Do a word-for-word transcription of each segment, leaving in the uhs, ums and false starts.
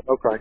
Okay.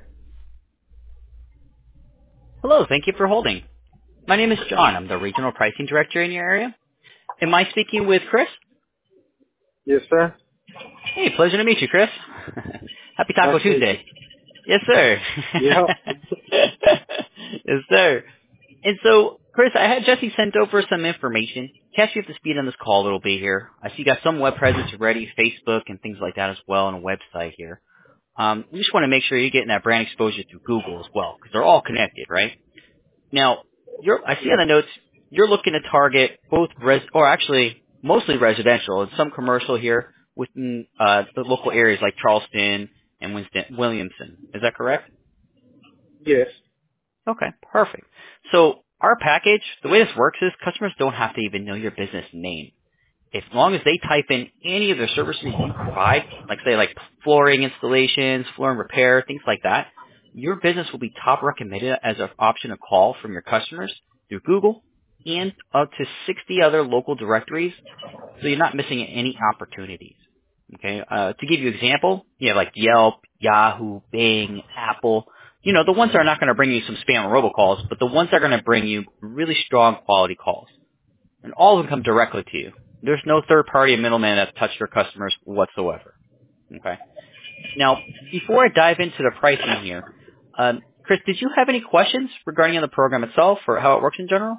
Hello, thank you for holding. My name is John. I'm the Regional Pricing Director in your area. Am I speaking with Chris? Yes, sir. Hey, pleasure to meet you, Chris. Happy Taco Nice to meet you. Tuesday. Yes, sir. Yeah. Yes, sir. And so, Chris, I had Jesse sent over some information. Catch you up to speed on this call a little bit here. I see you got some web presence already, Facebook and things like that as well, and a website here. Um, we just want to make sure you're getting that brand exposure through Google as well, because they're all connected, right? Now, you're, I see on the notes, you're looking to target both res, or actually mostly residential and some commercial here within uh, the local areas like Charleston and Winston, Williamson. Is that correct? Yes. Okay, perfect. So our package, the way this works is customers don't have to even know your business name. As long as they type in any of the services you provide, like say like flooring installations, flooring repair, things like that, your business will be top recommended as an option to call from your customers through Google and up to sixty other local directories, so you're not missing any opportunities. Okay, uh, to give you an example, you have like Yelp, Yahoo, Bing, Apple, you know, the ones that are not going to bring you some spam or robocalls, but the ones that are going to bring you really strong quality calls. And all of them come directly to you. There's no third party or middleman that's touched your customers whatsoever. Okay. Now, before I dive into the pricing here, um, Chris, did you have any questions regarding the program itself or how it works in general?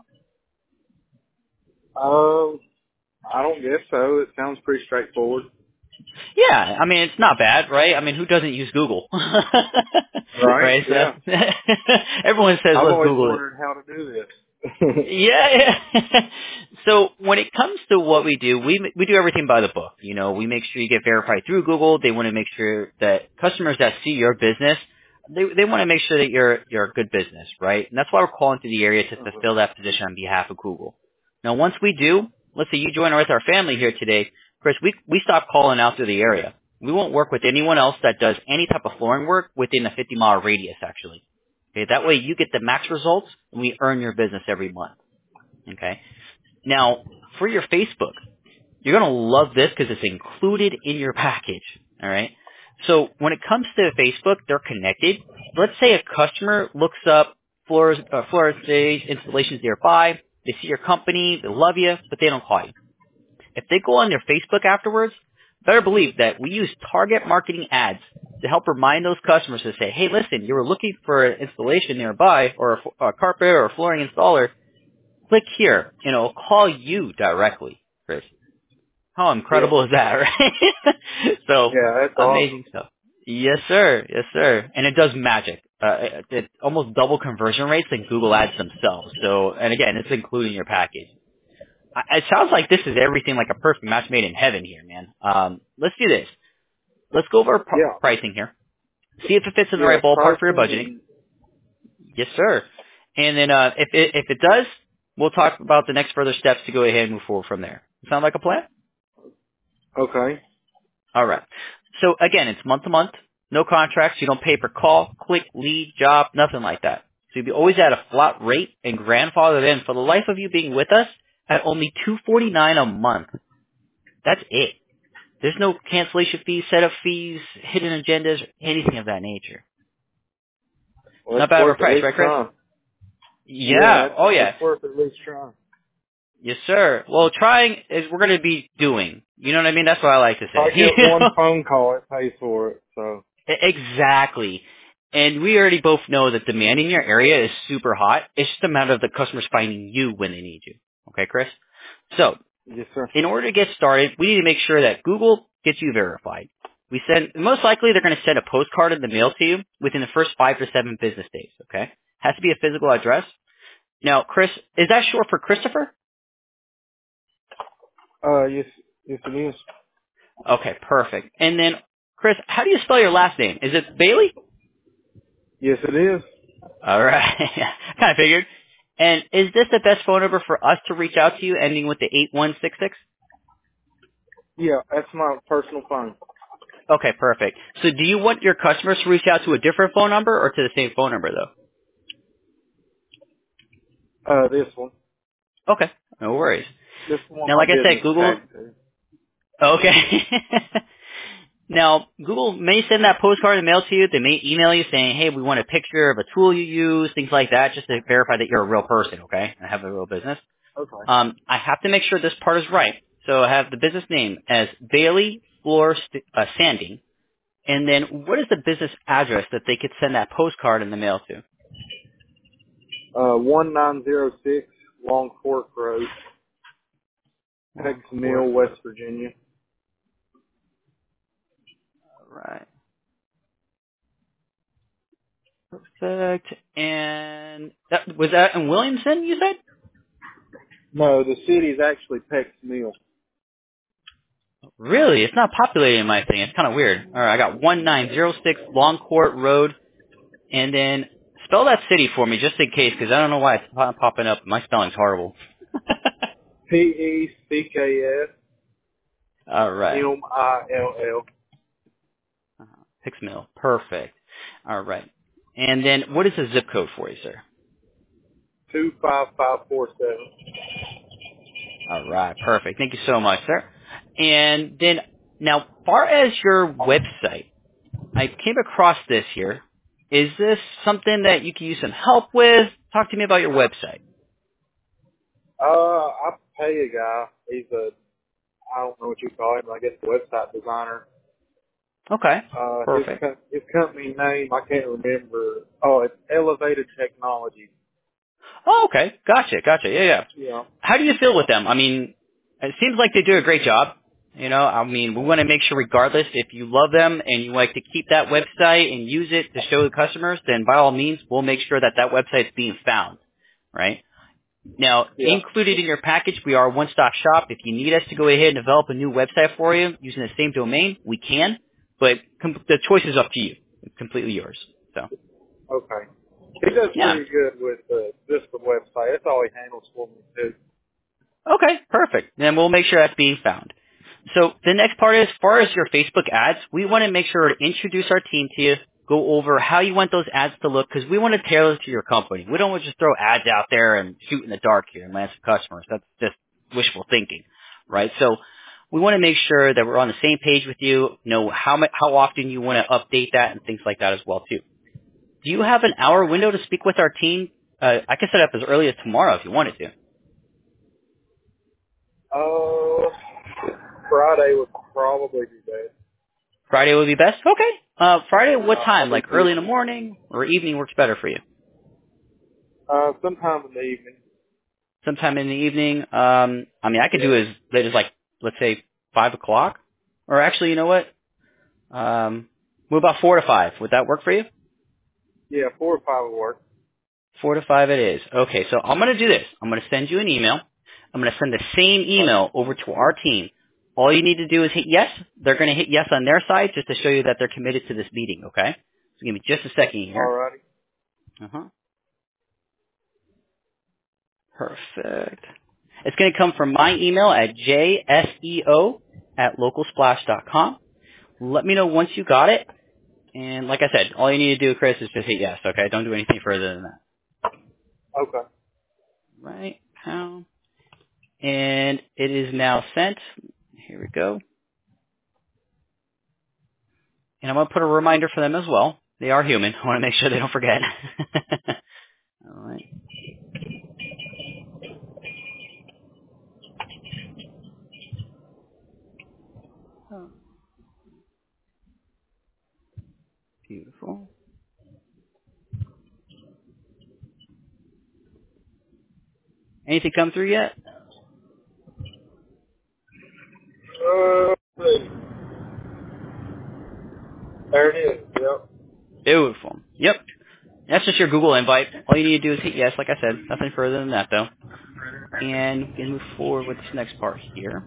Um, I don't guess so. It sounds pretty straightforward. Yeah, I mean it's not bad, right? I mean, who doesn't use Google, Right? right? So Yeah. everyone says I've let's always Google it. wondered how to do this. Yeah, yeah. So when it comes to what we do, we we do everything by the book. You know, we make sure you get verified through Google. They want to make sure that customers that see your business, they they want to make sure that you're you're a good business, right? And that's why we're calling to the area to fulfill that position on behalf of Google. Now, once we do, let's say you join with our family here today, Chris, we we stop calling out to the area. We won't work with anyone else that does any type of flooring work within a fifty mile radius, actually. Okay, that way you get the max results and we earn your business every month. Okay. Now, for your Facebook, you're going to love this because it's included in your package. All right. So when it comes to Facebook, they're connected. Let's say a customer looks up floors, uh, floor stage installations nearby. They see your company, they love you, but they don't call you. If they go on their Facebook afterwards, better believe that we use target marketing ads to help remind those customers to say, hey, listen, you were looking for an installation nearby or a, a carpet or a flooring installer. Click here, and it'll call you directly, Chris. How Yeah. incredible is that, right? So, Yeah, that's awesome. amazing stuff. Yes, sir. Yes, sir. And it does magic. Uh, it, it almost double conversion rates than Google Ads themselves. So, and again, it's including your package. I, it sounds like this is everything like a perfect match made in heaven here, man. Um, let's do this. Let's go over pr- Yeah. pricing here. See if it fits in the Yeah, right ballpark for your pricing budgeting. and, Yes, sir. And then uh, if it if it does, we'll talk about the next further steps to go ahead and move forward from there. Sound like a plan? okay. All right. So again, it's month to month, no contracts. You don't pay per call, click, lead, job, nothing like that. So you'll be always at a flat rate and grandfathered in for the life of you being with us at only two forty nine a month. That's it. There's no cancellation fees, setup fees, hidden agendas, or anything of that nature. Well, Not it's bad of a worth at price, least right, Chris? trying. Yeah, Yeah. it's, Oh, yeah. it's worth at least trying. Yes, sir. Well, trying is we're going to be doing. You know what I mean? That's what I like to If I say. get one phone call, it pays for it, so. Exactly. And we already both know that demand in your area is super hot. It's just a matter of the customers finding you when they need you. Okay, Chris? So, Yes, sir. in order to get started, we need to make sure that Google gets you verified. We send, most likely they're going to send a postcard in the mail to you within the first five to seven business days, okay? Has to be a physical address. Now, Chris, is that short for Christopher? Uh, yes, yes it is. Okay, perfect. And then, Chris, how do you spell your last name? Is it Bailey? Yes, it is. All right. kind of figured. And is this the best phone number for us to reach out to you, ending with the eight one six six? Yeah, that's my personal phone. Okay, perfect. So do you want your customers to reach out to a different phone number or to the same phone number, though? Uh, this one. Okay, no worries. This one Now, my like I said, business Google. tagged to. Okay. Now, Google may send that postcard in the mail to you. They may email you saying, hey, we want a picture of a tool you use, things like that, just to verify that you're a real person, okay, and have a real business. Okay. Um, I have to make sure this part is right. So I have the business name as Bailey Floor St- uh, Sanding. And then what is the business address that they could send that postcard in the mail to? Uh, one nine zero six Long Fork Road, Peck's Mill, West Virginia. All right. Perfect. And that, was that in Williamson, you said? No, the city is actually Peck's Mill. Really? It's not populated in my thing. It's kind of weird. All right, I got one nine zero six Long Court Road. And then spell that city for me just in case, because I don't know why it's pop- popping up. My spelling's horrible. P E C K S All right. M I L L. Uh-huh. Hicks Mill. Perfect. All right. And then what is the zip code for you, sir? two five five four seven. All right. Perfect. Thank you so much, sir. And then now, far as your website, I came across this here. Is this something that you can use some help with? Talk to me about your website. Uh, I pay a guy. He's a, I don't know what you call him, I guess a website designer. Okay. Uh, his, Perfect. co- his company name, I can't remember. Oh, it's Elevated Technology. Oh, okay. Gotcha. Gotcha. Yeah, yeah. Yeah. How do you feel with them? I mean, it seems like they do a great job. You know, I mean, we want to make sure regardless if you love them and you like to keep that website and use it to show the customers, then by all means, we'll make sure that that website is being found, right? Now, Yeah. included in your package, we are a one-stop shop. If you need us to go ahead and develop a new website for you using the same domain, we can, but com- the choice is up to you. It's completely yours. So, Okay. He does yeah. pretty good with uh, just the website. That's all he handles for me too. Okay, perfect. Then we'll make sure that's being found. So the next part is, as far as your Facebook ads, we want to make sure to introduce our team to you, go over how you want those ads to look, because we want to tailor it to your company. We don't want to just throw ads out there and shoot in the dark here and land some customers. That's just wishful thinking, right? So we want to make sure that we're on the same page with you, know how mu- how often you want to update that and things like that as well too. Do you have an hour window to speak with our team? Uh, I can set up as early as tomorrow if you wanted to. Uh, Friday would probably be best. Friday would be best? Okay. Uh, Friday, what Uh, time? I'll be Like early in busy. the morning or evening works better for you? Uh, sometime in the evening. Sometime in the evening. Um, I mean, I could do Yeah. as late as like, let's say five o'clock. Or actually, you know what? Um, what about four to five? Would that work for you? Yeah, four or five will work. Four to five it is. Okay, so I'm going to do this. I'm going to send you an email. I'm going to send the same Okay. email over to our team. All you need to do is hit yes. They're going to hit yes on their side just to show you that they're committed to this meeting, okay? So give me just a second here. Alrighty. Uh-huh. Perfect. It's going to come from my email at jseo at localsplash dot com. Let me know once you got it. And like I said, all you need to do, Chris, is just hit yes, okay? Don't do anything further than that. Okay. Right. Pound. And it is now sent. Here we go. And I'm going to put a reminder for them as well. They are human. I want to make sure they don't forget. All right. Oh, beautiful. Anything come through yet? Uh, let's see. There it is. Yep. Beautiful. Yep. That's just your Google invite. All you need to do is hit yes, like I said. Nothing further than that, though. And we can move forward with this next part here.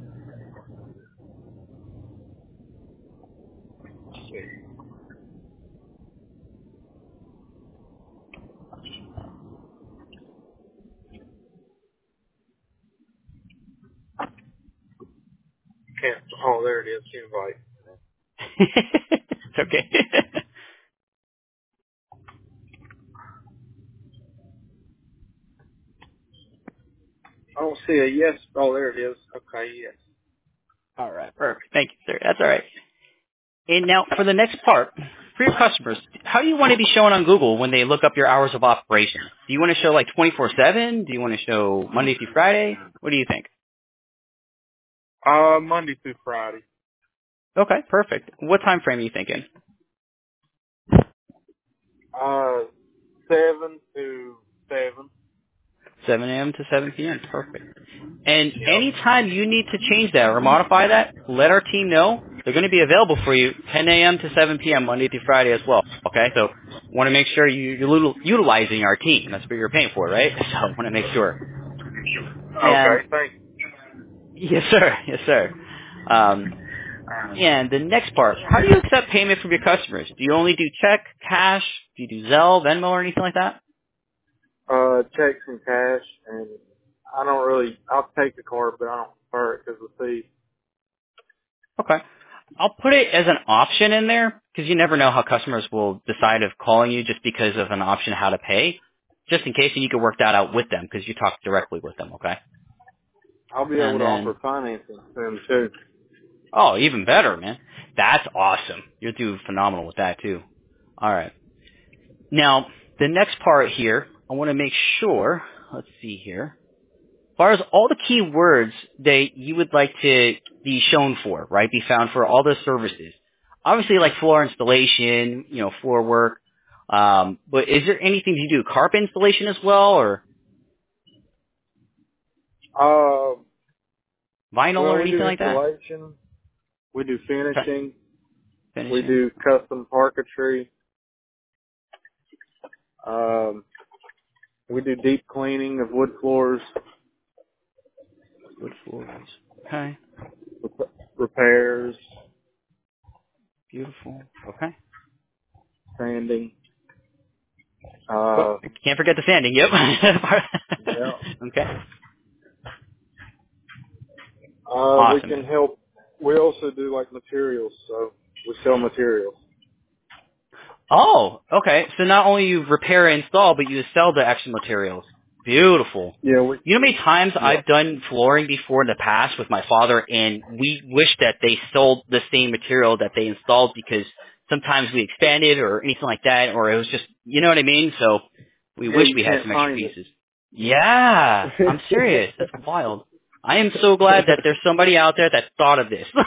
Can't. Oh, there it is. Invite. It's okay. I don't see a yes. Oh, there it is. Okay, yes. All right, perfect. Thank you, sir. That's all right. And now for the next part, for your customers, how do you want to be shown on Google when they look up your hours of operation? Do you want to show like twenty-four seven? Do you want to show Monday through Friday? What do you think? Uh, Monday through Friday. Okay, perfect. What time frame are you thinking? Uh, seven to seven. seven a.m. to seven p.m. Perfect. And Yep. anytime you need to change that or modify that, let our team know. They're going to be available for you ten a.m. to seven p.m. Monday through Friday as well. Okay? So want to make sure you- you're util- utilizing our team. That's what you're paying for, right? So want to make sure. And Okay, thank you. yes, sir. Yes, sir. Um, and the next part, how do you accept payment from your customers? Do you only do check, cash? Do you do Zelle, Venmo, or anything like that? Uh, checks and cash, and I don't really, I'll take the card, but I don't prefer it because of the fee. Okay. I'll put it as an option in there because you never know how customers will decide of calling you just because of an option how to pay, just in case, and you can work that out with them because you talk directly with them, okay? I'll be able And to then, offer financing to them too. oh, even better, man. That's awesome. You'll do phenomenal with that too. All right. Now, the next part here, I want to make sure, let's see here. As far as all the keywords that you would like to be shown for, right, be found for all those services. Obviously, like floor installation, you know, floor work. Um, but is there anything you do, carpet installation as well, or Uh, vinyl well, or we anything do like that? installation, we do Okay. finishing, we Finishing. do custom parquetry, um, we do deep cleaning of wood floors, Wood floors. Okay. rep- repairs, Beautiful. Okay. sanding. Oh, Uh, can't forget the sanding. Yep. yeah. Okay. Uh, we Awesome, can man. help. We also do like materials, so we sell materials. Oh, okay. So not only you repair and install, but you sell the extra materials. Beautiful. Yeah, we. You know how many times Yeah. I've done flooring before in the past with my father, and we wish that they sold the same material that they installed because sometimes we expanded or anything like that, or it was just, you know what I mean? So we Yeah, wish you we had can't some extra find it. pieces. Yeah, I'm serious. That's wild. I am so glad that there's somebody out there that thought of this.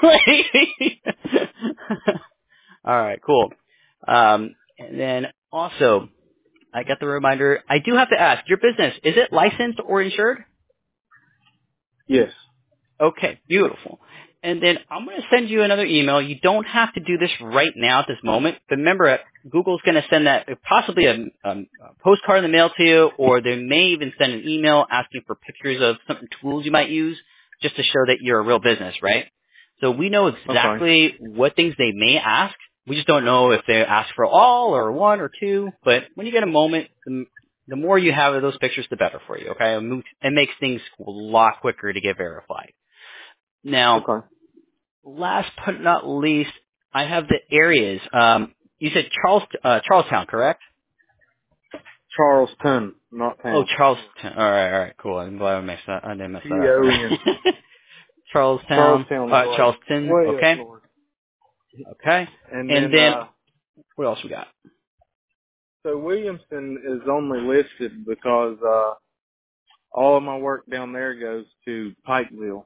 All right, cool. Um, and then also, I got the reminder. I do have to ask, your business, is it licensed or insured? Yes. Okay, beautiful. And then I'm going to send you another email. You don't have to do this right now at this moment. But remember, uh, Google's going to send that possibly a, um, a postcard in the mail to you, or they may even send an email asking for pictures of some tools you might use just to show that you're a real business, right? So we know Okay. exactly what things they may ask. We just don't know if they ask for all or one or two. But when you get a moment, the, the more you have of those pictures, the better for you, okay? It mo- it makes things a lot quicker to get verified. Now, Okay. last but not least, I have the areas. Um, you said Charles, uh, Charlestown, correct? Charlestown, not Oh, town. Charlestown. All right, all right, cool. I'm glad I messed that. I didn't mess T that up. All O right. N. Charlestown, Charlestown is uh, like Charleston. way up Okay, north. okay. And And then, then uh, what else we got? so Williamson is only listed because, uh, all of my work down there goes to Pikeville.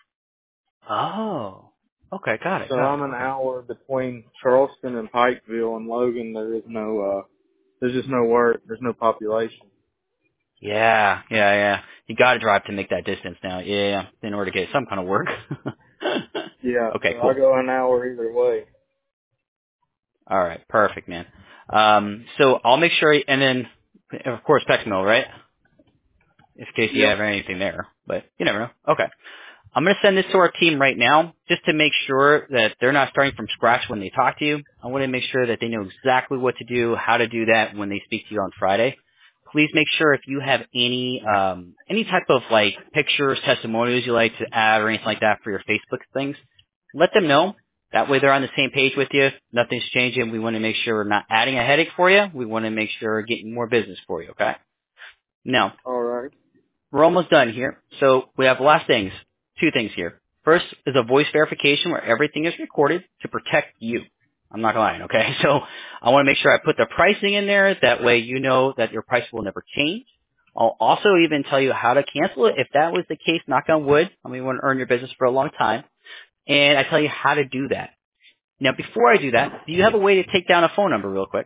Oh, okay, got it, So got I'm it. an Okay. hour between Charleston and Pikeville, and Logan there is no, uh, there's just no work, there's no population. Yeah, yeah, yeah. You got to drive to make that distance now. Yeah, yeah, in order to get some kind of work. Yeah, Okay, so I cool. go an hour either way. All right, perfect, man. Um, so I'll make sure, and then of course Pexmill, right? In case you Yep. have anything there, but you never know. Okay, I'm going to send this to our team right now, just to make sure that they're not starting from scratch when they talk to you. I want to make sure that they know exactly what to do, how to do that when they speak to you on Friday. Please make sure if you have any um, any type of like pictures, testimonials you like to add or anything like that for your Facebook things, let them know. That way they're on the same page with you. Nothing's changing. We want to make sure we're not adding a headache for you. We want to make sure we're getting more business for you, okay? Now, All right. we're almost done here. So we have last things, two things here. First is a voice verification where everything is recorded to protect you. I'm not lying, okay? So I want to make sure I put the pricing in there. That way you know that your price will never change. I'll also even tell you how to cancel it. If that was the case, knock on wood, I mean, we want to earn your business for a long time. And I tell you how to do that. Now, before I do that, do you have a way to take down a phone number real quick?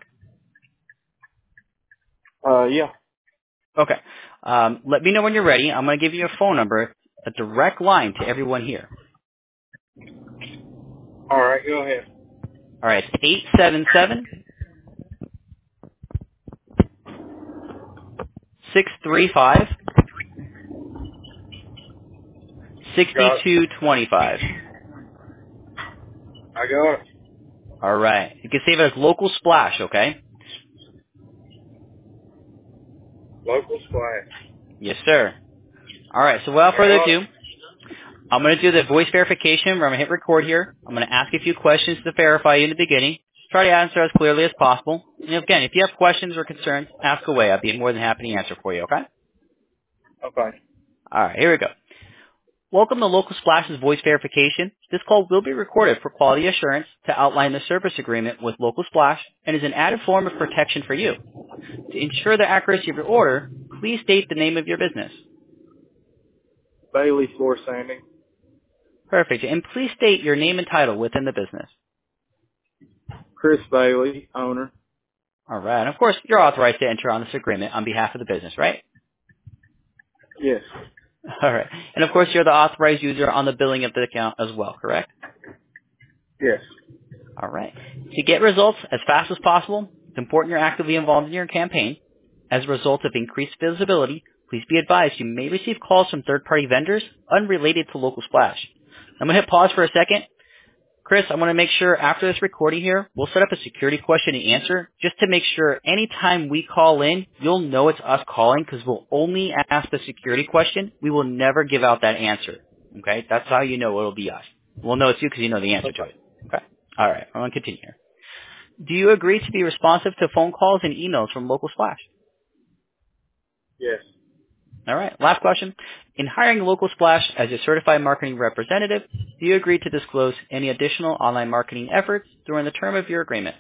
Uh, yeah. Okay. Um, let me know when you're ready. I'm going to give you a phone number, a direct line to everyone here. All right, go ahead. All right. It's eight seven seven, six three five, six Got it. two two five. I got it. All right. You can save it as Local Splash, okay? Local splash. Yes, sir. All right. So without further Got ado, it. I'm going to do the voice verification where I'm going to hit record here. I'm going to ask a few questions to verify you in the beginning. Try to answer as clearly as possible. And again, if you have questions or concerns, ask away. I'll be more than happy to answer for you, okay? Okay. All right. Here we go. Welcome to Local Splash's voice verification. This call will be recorded for quality assurance to outline the service agreement with Local Splash and is an added form of protection for you. To ensure the accuracy of your order, please state the name of your business. Bailey floor sanding. Perfect. And please state your name and title within the business. Chris Bailey, owner. All right. And of course, you're authorized to enter on this agreement on behalf of the business, right? Yes. All right. And of course, you're the authorized user on the billing of the account as well, correct? Yes. All right. To get results as fast as possible, it's important you're actively involved in your campaign. As a result of increased visibility, please be advised you may receive calls from third-party vendors unrelated to Local Splash. I'm going to hit pause for a second. Chris, I want to make sure after this recording here, we'll set up a security question and answer just to make sure anytime we call in, you'll know it's us calling because we'll only ask the security question. We will never give out that answer. Okay? That's how you know it'll be us. We'll know it's you because you know the answer to it. Okay? All right. I'm going to continue here. Do you agree to be responsive to phone calls and emails from Local Splash? Yes. All right. Last question. In hiring Local Splash as a certified marketing representative, do you agree to disclose any additional online marketing efforts during the term of your agreement?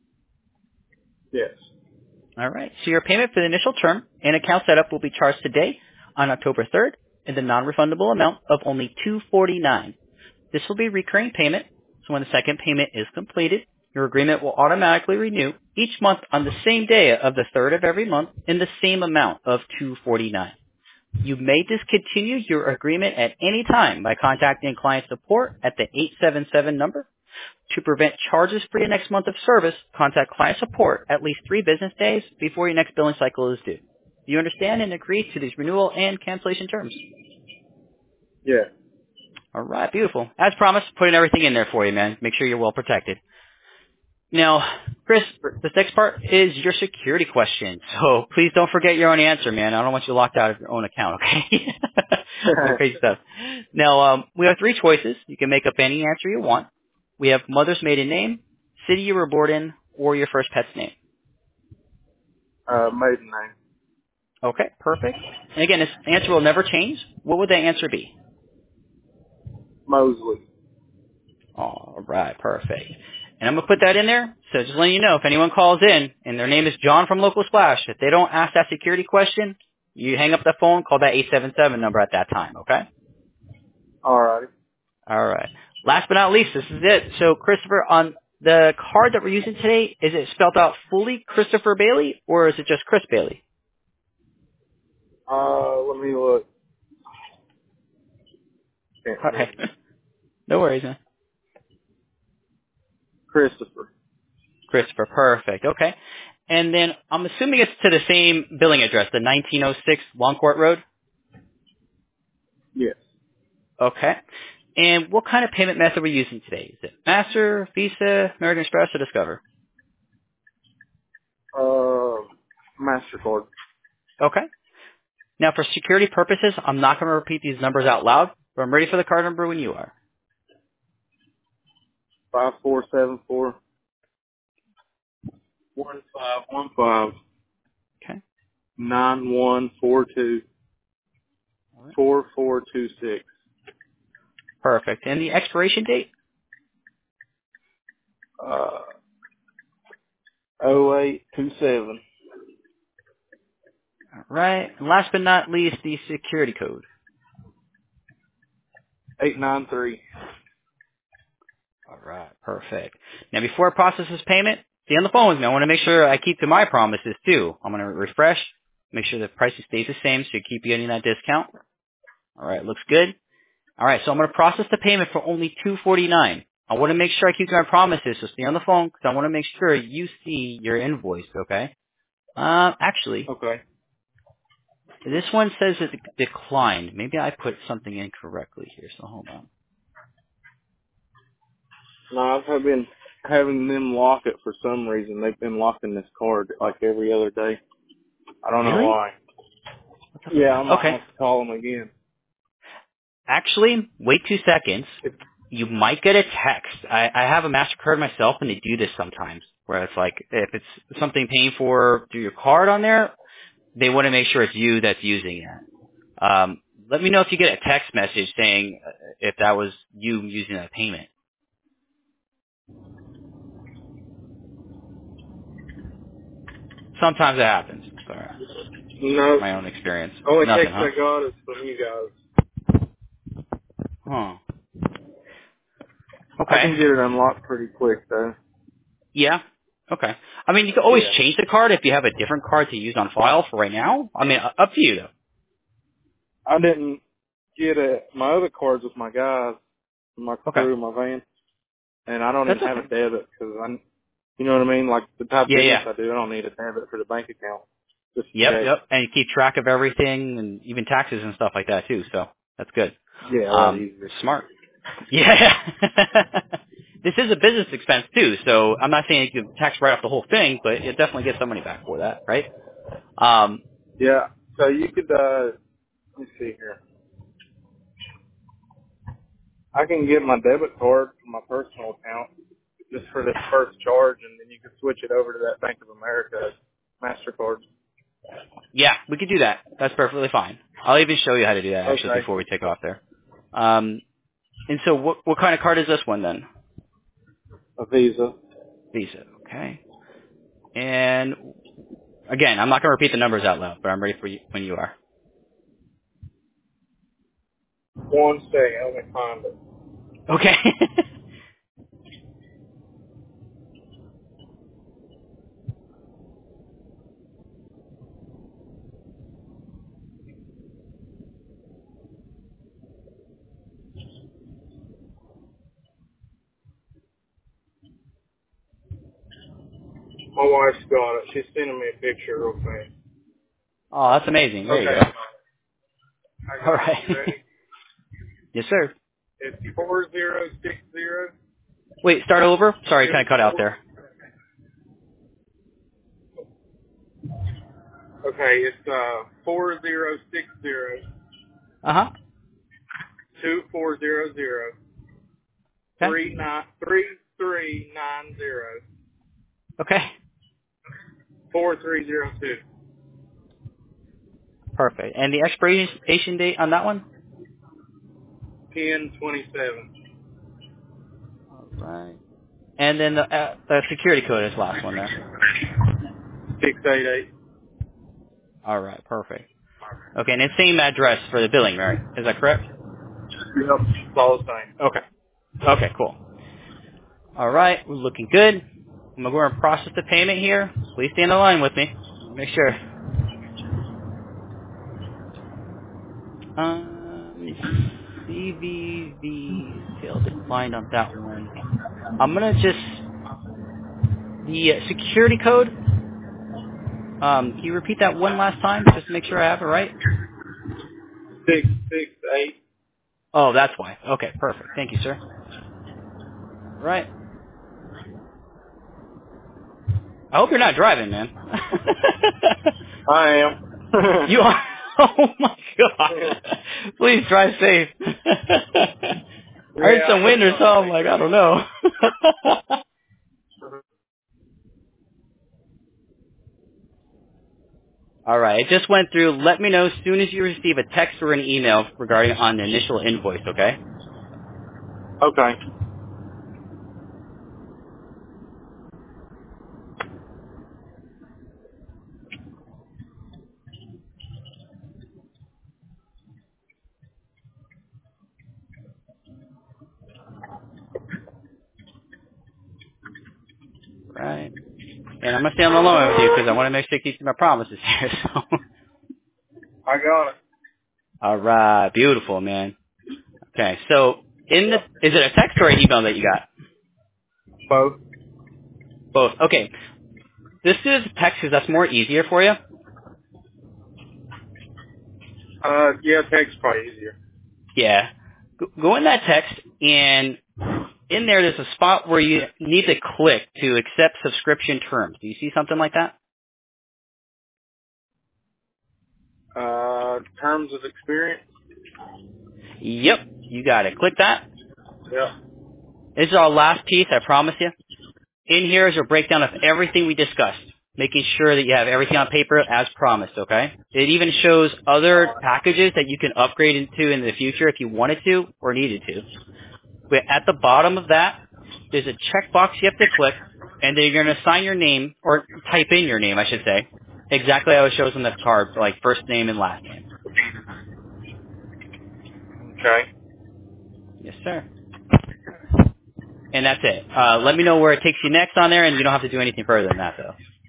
Yes. All right. So your payment for the initial term and account setup will be charged today on October third in the non-refundable amount of only two hundred forty-nine dollars. This will be a recurring payment, so when the second payment is completed, your agreement will automatically renew each month on the same day of the third of every month in the same amount of two hundred forty-nine dollars. You may discontinue your agreement at any time by contacting client support at the eight seven seven number. To prevent charges for your next month of service, contact client support at least three business days before your next billing cycle is due. Do you understand and agree to these renewal and cancellation terms? Yeah. All right, beautiful. As promised, putting everything in there for you, man. Make sure you're well protected. Now, Chris, this next part is your security question. So please don't forget your own answer, man. I don't want you locked out of your own account, okay? Crazy stuff. Now, um, we have three choices. You can make up any answer you want. We have mother's maiden name, city you were born in, or your first pet's name. uh, maiden name. Okay, perfect. And again, this answer will never change. What would that answer be? Mosley. All right, perfect. And I'm going to put that in there. So just letting you know, if anyone calls in and their name is John from Local Splash, if they don't ask that security question, you hang up the phone, call that eight seven seven number at that time, okay? All righty. All right. Last but not least, this is it. So Christopher, on the card that we're using today, is it spelled out fully Christopher Bailey, or is it just Chris Bailey? Uh, let me look. Can't All right. remember. No worries, man. Christopher. Christopher, perfect. Okay. And then I'm assuming it's to the same billing address, the nineteen oh six Long Court Road? Yes. Okay. And what kind of payment method are we using today? Is it Master, Visa, American Express, or Discover? Uh, MasterCard. Okay. Now, for security purposes, I'm not going to repeat these numbers out loud, but I'm ready for the card number when you are. Five four seven four one five one five Okay. nine one four two All right. four four two six. Perfect. And the expiration date? Uh, oh eight two seven. All right. And last but not least, the security code. eight nine three. All right. Perfect. Now, before I process this payment, stay on the phone with me. I want to make sure I keep to my promises, too. I'm going to refresh, make sure the pricing stays the same so you keep getting that discount. All right. Looks good. All right. So I'm going to process the payment for only two forty-nine. I want to make sure I keep to my promises, so stay on the phone because I want to make sure you see your invoice, okay? Uh, actually, Okay. this one says it declined. Maybe I put something incorrectly here, so hold on. No, I've been having them lock it for some reason. They've been locking this card like every other day. I don't know Really? why. What the Yeah, I f- might okay. have to call them again. Actually, wait two seconds. If, You might get a text. I, I have a MasterCard myself, and they do this sometimes, where it's like, if it's something paying for through your card on there, they want to make sure it's you that's using it. Um, let me know if you get a text message saying uh, if that was you using that payment. Sometimes it happens. Sorry. no, My own experience. only Nothing, text huh? I got is from you guys. Huh. I Okay. can get it unlocked pretty quick though. Yeah. Okay. I mean, you can always Yeah. change the card if you have a different card to use on file for right now. I mean, uh, up to you though. I didn't get it. My other cards with my guys, my Okay. crew, my van, and I don't That's even have a okay. debit because I'm, you know what I mean? Like the type of Yeah, business yeah. I do, I don't need a debit for the bank account. Just Yep, check. yep. And you keep track of everything and even taxes and stuff like that too. So that's good. Yeah, a lot Um, easier. smart. Yeah. This is a business expense too, so I'm not saying you can tax write off the whole thing, but you definitely get some money back for that, right? Um, Yeah. So you could, uh, let me see here. I can get my debit card from my personal account just for this first charge, and then you can switch it over to that Bank of America MasterCard. yeah, we could do that. That's perfectly fine. I'll even show you how to do that actually Okay. before we take off there. Um, and so what, what kind of card is this one then? A Visa. Visa, okay. And again, I'm not going to repeat the numbers out loud, but I'm ready for you when you are. One second, let me find it. Okay. My wife's got it. She's sending me a picture real fast. Oh, that's amazing. There you Okay. go. I All got it. You right. ready? Yes, sir. It's four zero six zero Wait, start over? Sorry, kind two of cut out four. there. Okay, it's uh four zero six zero Uh-huh. two four zero zero Okay. three nine three three nine zero Okay. four three zero two. Perfect. And the expiration date on that one? Ten twenty seven. All right. And then the, uh, the security code is the last one there. Six eight eight. All right. Perfect. Okay, and it's same address for the billing, right? Is that correct? Yep. It's all the same. Okay. Okay, cool. All right, we're looking good. I'm going to go and process the payment here. Please stay on the line with me. Make sure. Um, C V V sale declined on that one. I'm going to just, the uh, security code, um, can you repeat that one last time just to make sure I have it right? Six six eight. Oh, that's why. Okay, perfect. Thank you, sir. All right. I hope you're not driving, man. I am. You are? Oh my god. Please drive safe. I heard Yeah, some I wind or know. something, Thank like, I don't you. know. Alright, it just went through. Let me know as soon as you receive a text or an email regarding on the initial invoice, okay? Okay. and I'm gonna stay on the line with you because I want to make sure I keep my promises here. So. I got it. All right, beautiful, man. Okay, so in the Yep. is it a text or an email that you got? Both. Both. Okay, this is text because that's more easier for you. Uh, yeah, text probably easier. Yeah. Go go in that text, and in there, there's a spot where you need to click to accept subscription terms. Do you see something like that? Uh, terms of experience. Yep, you got it. Click that. Yeah. This is our last piece, I promise you. In here is a breakdown of everything we discussed, making sure that you have everything on paper as promised, okay? It even shows other packages that you can upgrade into in the future if you wanted to or needed to. But at the bottom of that, there's a checkbox you have to click, and then you're going to sign your name, or type in your name, I should say, exactly how it shows on the card, like first name and last name. Okay. Yes, sir. And that's it. Uh, let me know where it takes you next on there, and you don't have to do anything further than that, though.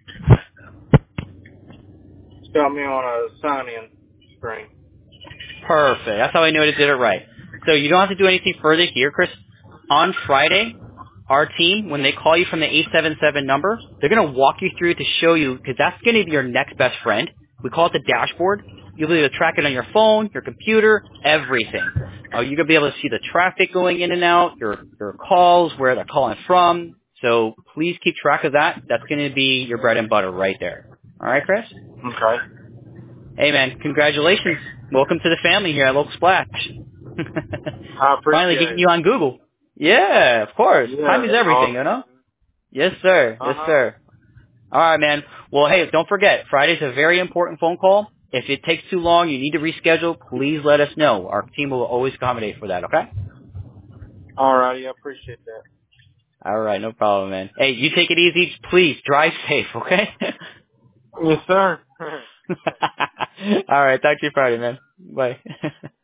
It's got me on a sign-in screen. Perfect. That's how I knew it did it right. So you don't have to do anything further here, Chris. On Friday, our team, when they call you from the eight seven seven number, they're going to walk you through to show you, because that's going to be your next best friend. We call it the dashboard. You'll be able to track it on your phone, your computer, everything. Uh, you're going to be able to see the traffic going in and out, your, your calls, where they're calling from. So please keep track of that. That's going to be your bread and butter right there. All right, Chris? Okay. Hey, man, congratulations. Welcome to the family here at Local Splash. I Finally appreciate getting it. you on Google. Yeah, of course. Yeah, Time is that's everything, you awesome. know? Yes, sir. Yes, Uh-huh. sir. All right, man. Well, hey, don't forget, Friday's a very important phone call. If it takes too long, you need to reschedule, please let us know. Our team will always accommodate for that, okay? All righty, I appreciate that. All right, no problem, man. Hey, you take it easy. Please, drive safe, okay? Yes, sir. All right, talk to you Friday, man. Bye.